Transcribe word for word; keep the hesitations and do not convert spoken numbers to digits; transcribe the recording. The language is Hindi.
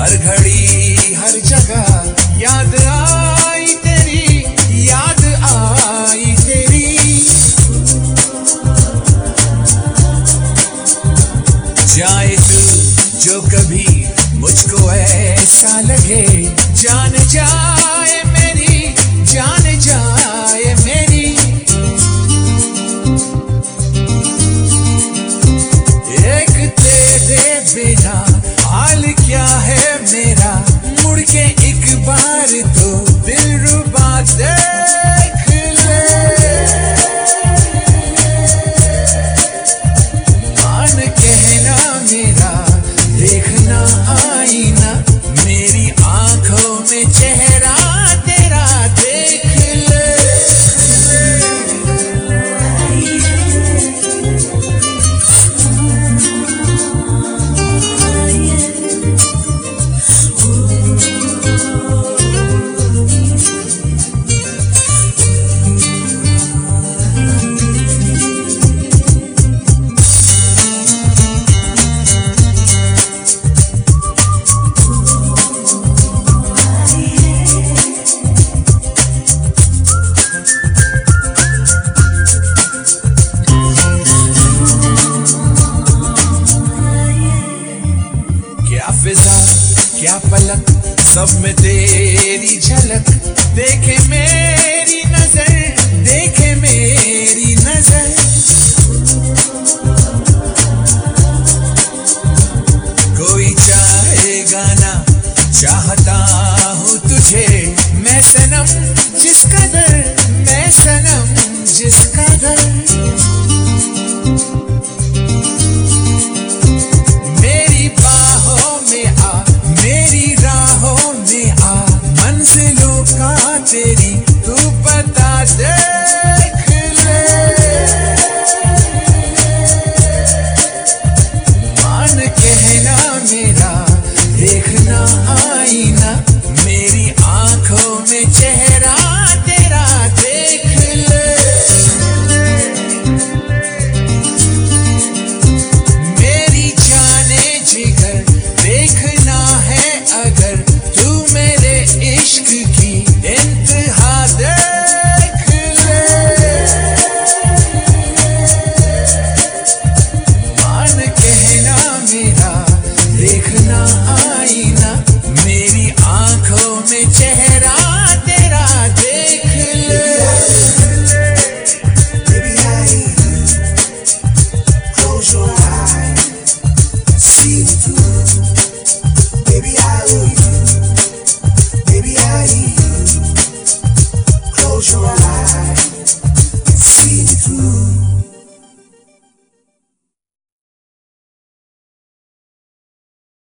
हर घड़ी हर जगह याद आई तेरी, याद आई तेरी। जाए तू जो कभी मुझको ऐसा लगे, जान जाए मेरी, जान जाए मेरी। एक तेरे बिना हाल क्या है मेरा, मुड़ के एक बार तो दिलरुबा देख ले। मान कहना मेरा, देखना आईना, मेरी आंखों में चेहरा तेरा देख ले। क्या पलक सब में तेरी झलक, देखे मेरी नजर, देखे मेरी नजर। कोई चाहेगा ना, चाहता हूँ तुझे मैं सनम।